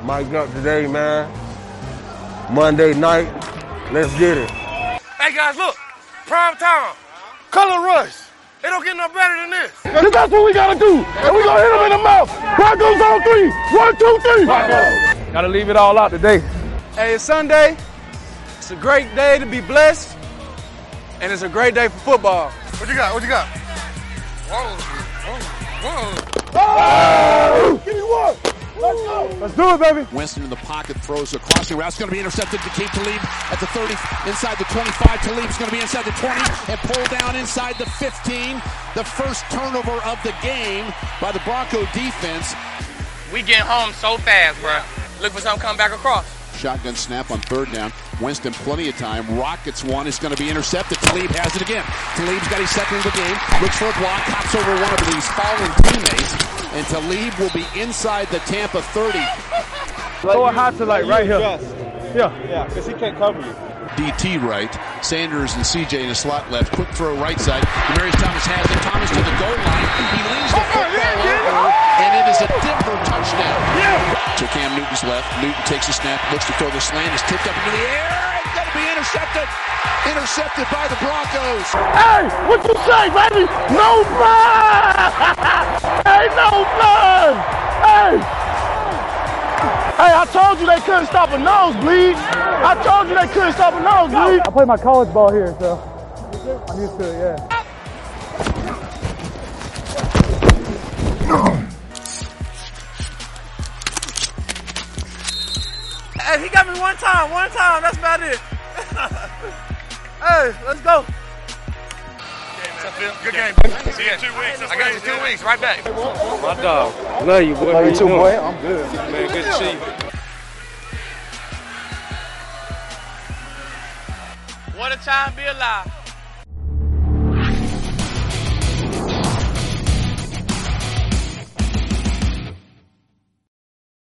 Mic'd up today, man. Monday night. Let's get it. Hey, guys, look. Prime time. Color rush. It don't get no better than this. Cause that's what we gotta do. And we gonna hit him in the mouth. Broncos on 3. 1, 2, 3. Broncos. Gotta leave it all out today. Hey, it's Sunday. It's a great day to be blessed. And it's a great day for football. What you got? What you got? Whoa. Oh! Give me one. Let's go. Let's do it, baby. Winston in the pocket throws a crossing route. It's going to be intercepted. Aqib Talib at the 30, inside the 25. Talib's going to be inside the 20 and pulled down inside the 15. The first turnover of the game by the Bronco defense. We get home so fast, bro. Look for something coming back across. Shotgun snap on third down. Winston plenty of time. Rockets one is going to be intercepted. Talib has it again. Talib's got his second of the game. Looks for a block. Hops over one of these fallen teammates. And Talib will be inside the Tampa 30. Throw a hot to like right here. Yeah, because he can't cover you. DT right. Sanders and CJ in the slot left. Quick throw right side. Demarius Thomas has it. Thomas to the goal line. He leans the football over, and it is a Denver touchdown. To Cam Newton's left. Newton takes a snap, looks to throw the slant, is tipped up into the air. It's going to be intercepted. Intercepted by the Broncos. Hey, what you say, baby? No blood. Hey, no blood. Hey, I told you they couldn't stop a nosebleed. I told you they couldn't stop a nosebleed. I play my college ball here, so I'm used to it, yeah. Hey, he got me one time. That's about it. Hey, let's go. Good game. See you in 2 weeks. I got you 2 weeks. Right back. My dog. Love you, boy. Love you too, boy. I'm good. Man, good to see you. What a time to be alive.